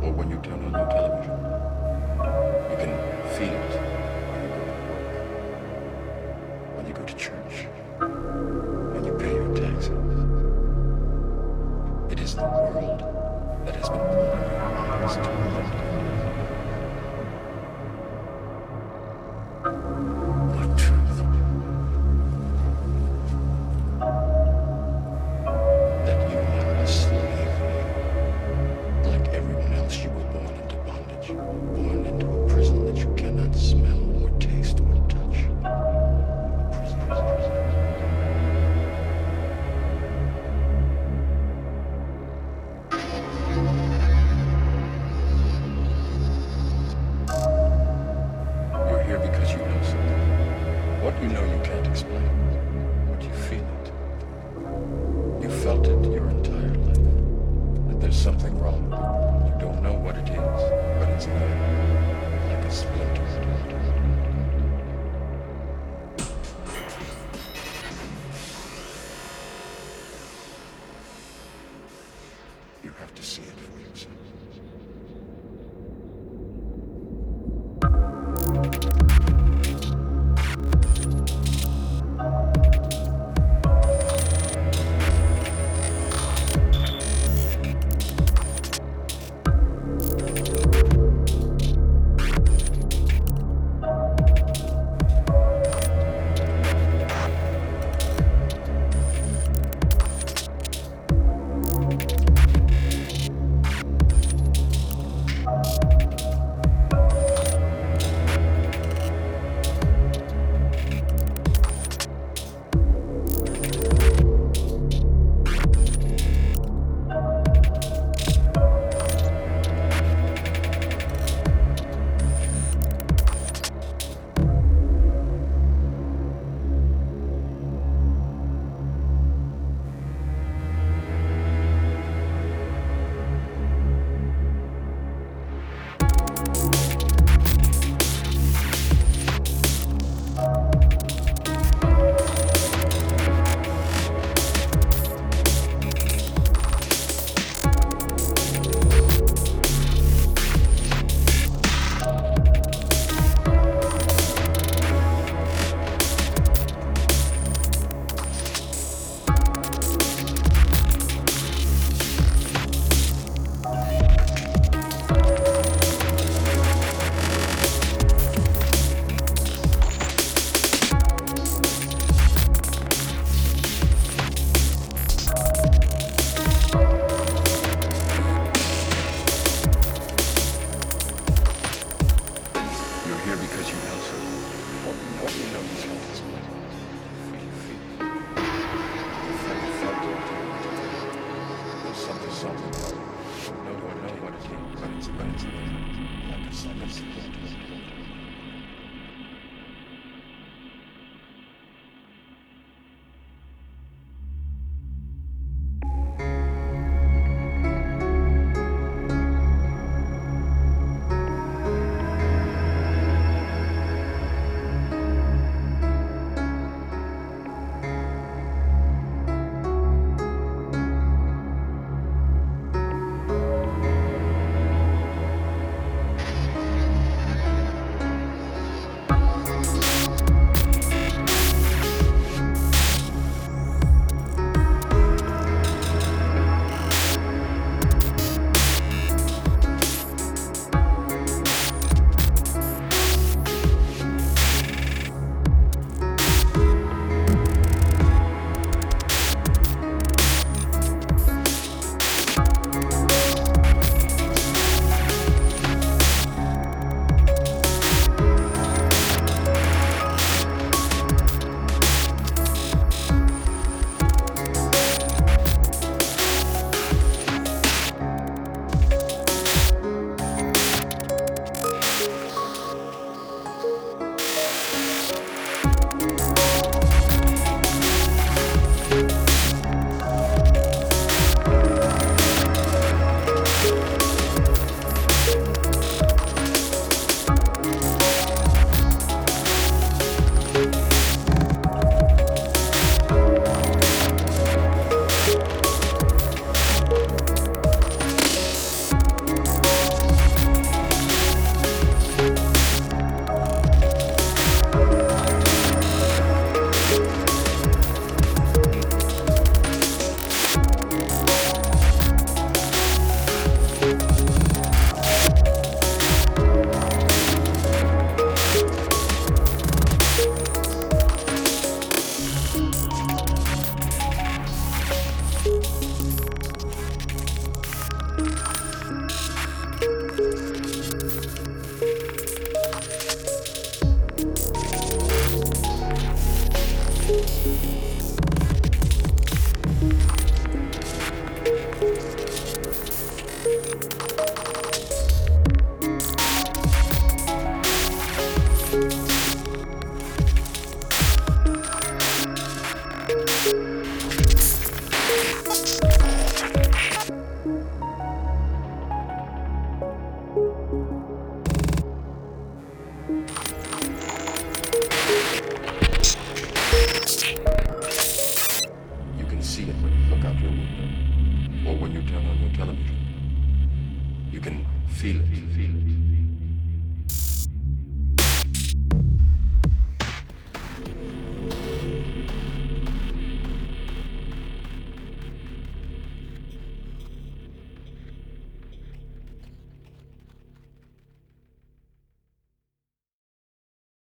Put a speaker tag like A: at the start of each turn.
A: or when you turn on your television. You can feel it when you go to church, when you pay your taxes. It is the world that has been pulling your eyes toward what truth that you are a slave. Like everyone else, you were born into bondage, born into a prison that you cannot smell or taste or touch. You're here because you know something. What you know you can't explain, but you feel it. You felt it your entire life. That there's something wrong with you. You don't know what it is, but it's there, like a splinter. You have to see it for yourself. You're here because you know something. What you know you can't explain. Feel it. You felt it. There's something wrong. You don't know what it is, but it's there. Like a splinter. You can see it when you look out your window or when you turn on your television. You can feel it.